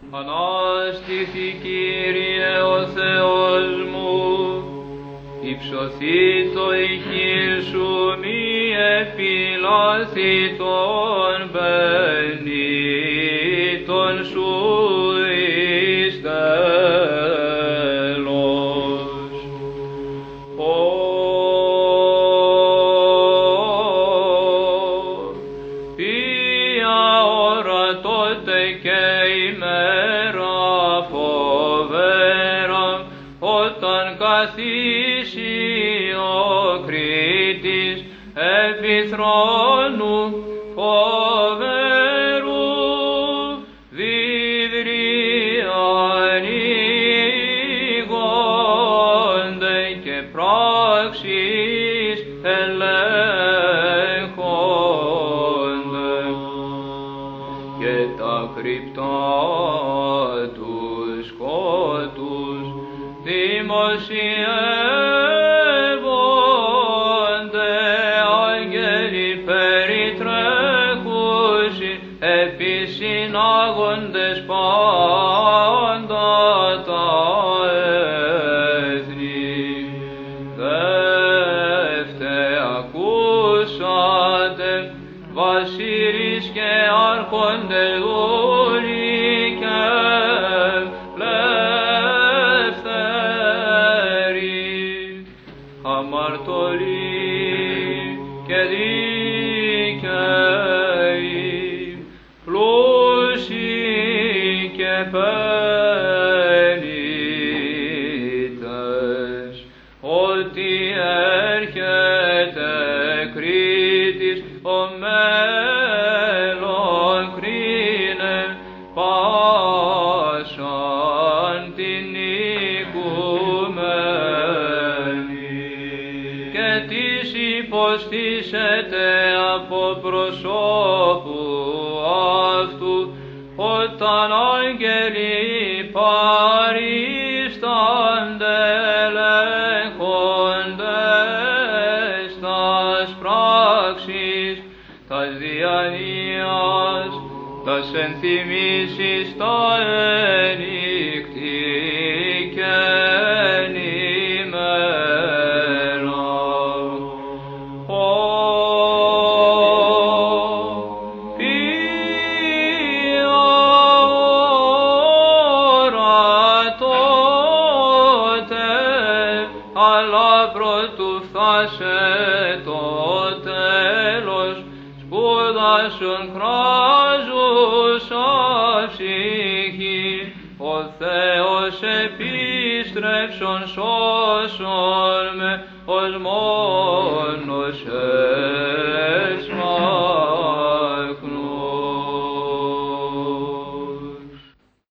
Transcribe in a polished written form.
Ανάστηθη Κύριε ο Θεός μου, υψωθεί το ηχείρ σου, μη επιλάθη των πενήτων σου εις τέλος. Ποια ώρα τότε και ημέρα φοβέρα, όταν καθίσει ο Κρήτης επί θρόνου φοβερού, δίδρια ανοίγονται και πράξεις ελέγχονται, και τα κρυπτά τους σκότους δημοσιεύονται, άγγελοι περιτρέχουσι, επισυνάγοντες πάντα τα έθνη. Δεύτε ακούσατε, βασίλεις και άρχοντες δούλοι και ελεύθεροι, αμαρτωλοί και δίκαιοι, πλούσιοι και πενήτες, ότι έρχεται Κρήτης ο μέλλον κρίνε πάσαν την οικουμένη, και τις υποστήσετε από προσώπου αυτού, όταν άγγελοι παρίστανται ελέγχοντες τας πράξεις τας διανοίας, τας ενθυμίσεις τα ενύχτη και ενημέρα. Ποια ώρα τότε, αλλά προτού φτάσε το τέλος, σπούδασον κράζουσα ψυχή, ο Θεός επίστρεψον σώσον με ως μόνος